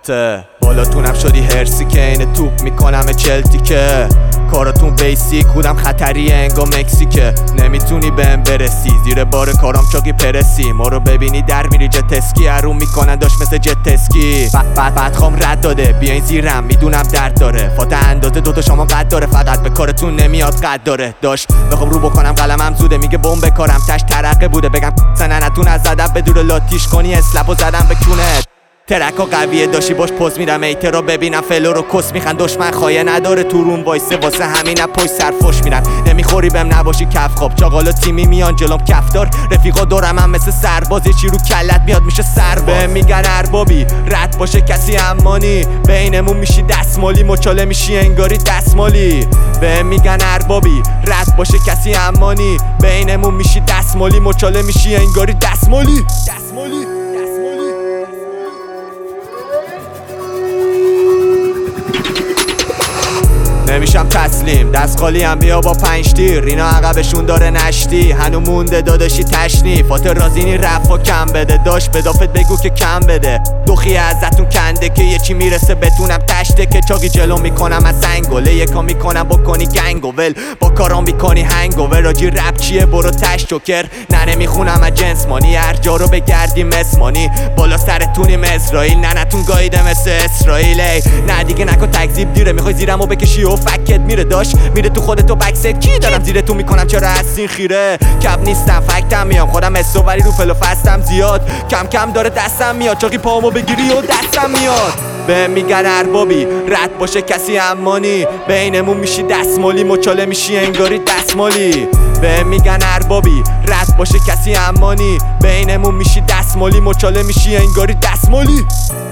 سانته بالاتونم شدی هرسی که این توپ میکنم چلتی که کاراتون بیسیک بودم خطریه انگا مکسیکه نمیتونی بهم برسی زیر بار کارام چاقی پرسی ما رو ببینی در میری جت اسکی هرون میکنن داشت مثل جت اسکی بعد خام رد داده بیاین زیرم میدونم درد داره فاته اندازه دوتا شما قد داره فقط به کارتون نمیاد قد داره داشت میخوام رو بکنم قلمم زوده میگه بمب کارم تش ترقه بوده بگم سننتون از زدم به دور لاتیش کنی اسلپو زدم به کونت ترکا قویه داشتی باش پوز میدم ایتر رو ببینم فلو رو کس میخن دشمن خایه نداره تو روم وایسه واسه همین پشت سر فش میرن نمیخوری بهم نباشی کف خواب چاقالا تیمی میان جلوم کفدار رفیقا دورم هم مثل سرباز یه چی رو کلت میاد میشه سرباز میگن اربابی رد باشه کسی امانی بینمون میشی دستمالی مچاله میشی انگاری دستمالی بهم میگن اربابی رد باشه کسی امانی بینمون میشی دستمالی مچاله میشی انگاری دستمالی نمیشم تسلیم دست خالی هم بیا با 5 تیر اینا عقبشون داره نشتی هنو مونده داداشی تشنیفات رازینی رفا کم بده داشت بدافت بگو که کم بده دوخی ازتون کنده که یه چی میرسه بتونم تشته که چاقی جلو میکنم از سنگوله یکا میکنم بکنی گنگوول با کارام میکنی هنگوول راجی رپ چیه برو تش جوکر نه نمیخونم از جنسمانی هر جا رو بگردیم اسمانی بالا سرتونیم اسرائیل ننتون گاییده مثل اسرائیل نه دیگه نکن تکذیب دیره میخوای زیرمو بکشی و فکت میره داشت میره تو خودتو بکست کی دارم زیرتون میکنم چرا هستین خیره کب نیستم فکتم میام خودم اسو ولی رو فلو فستم زیاد کم کم داره دستم میاد چاقی پامو بگیری و دستم میاد بهم میگن اربابی رد باشه کسی امانی بینمون میشی دستمالی مچاله میشی انگاری دستمالی بهم میگن اربابی رد باشه کسی امانی بینمون میشی دستمالی مچاله میشی انگاری دستمالی